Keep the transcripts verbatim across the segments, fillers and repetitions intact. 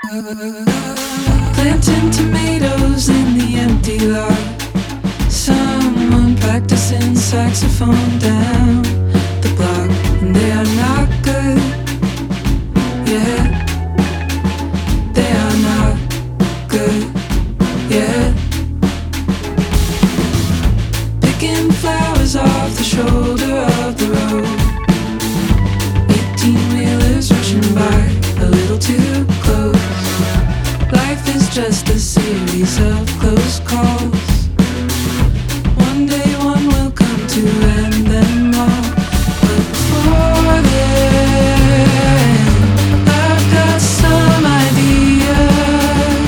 Planting tomatoes in the empty lot. Someone practicing saxophone down the block, and they are not good. Yeah, they are not good. Yeah, picking flowers off the shoulder of the road. Eighteen-wheelers rushing by a little too close. Life is just a series of close calls. One day one will come to end them all. But before then, I've got some ideas.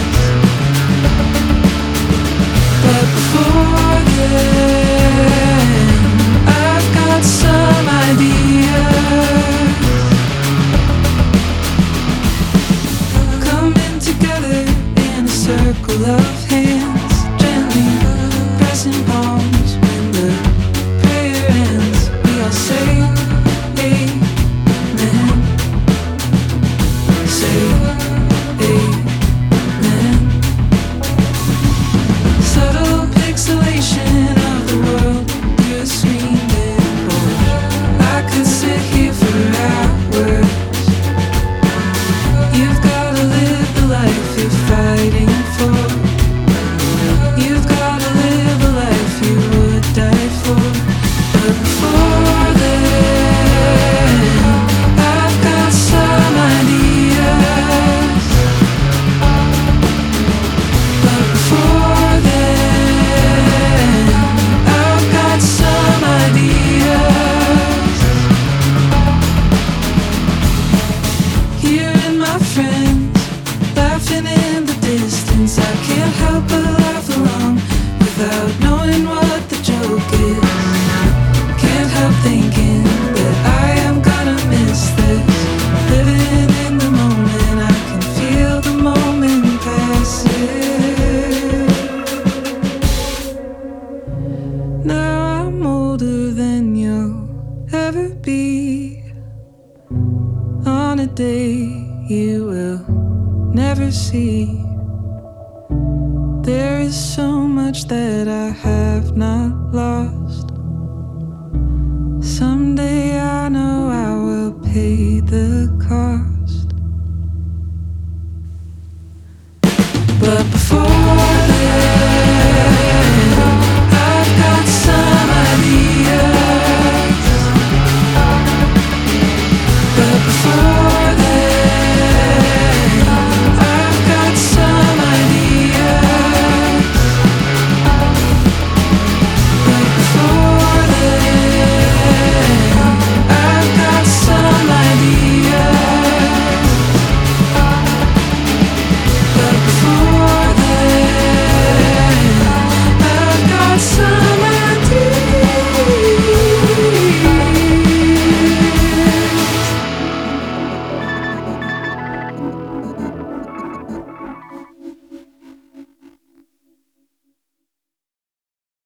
But before then, I've got some ideas. Coming together in a circle of hands, gently pressing palms when the prayer ends. We all say amen. Say amen. Subtle pixelation of the world through a screen billboard. I could sit here for hours. You've gotta live the life you're fighting for. You've gotta live a life you would die for. But before then, I've got some ideas. But before then, I've got some ideas. Hearing my friends laughing in the distance, I can't help but laugh along without knowing what the joke is. Can't help thinking that I am gonna miss this. Living in the moment, I can feel the moment passing. Now I'm older than you'll ever be. On a day you will never see. There is so much that I have not lost. Someday I know I will pay the cost. But before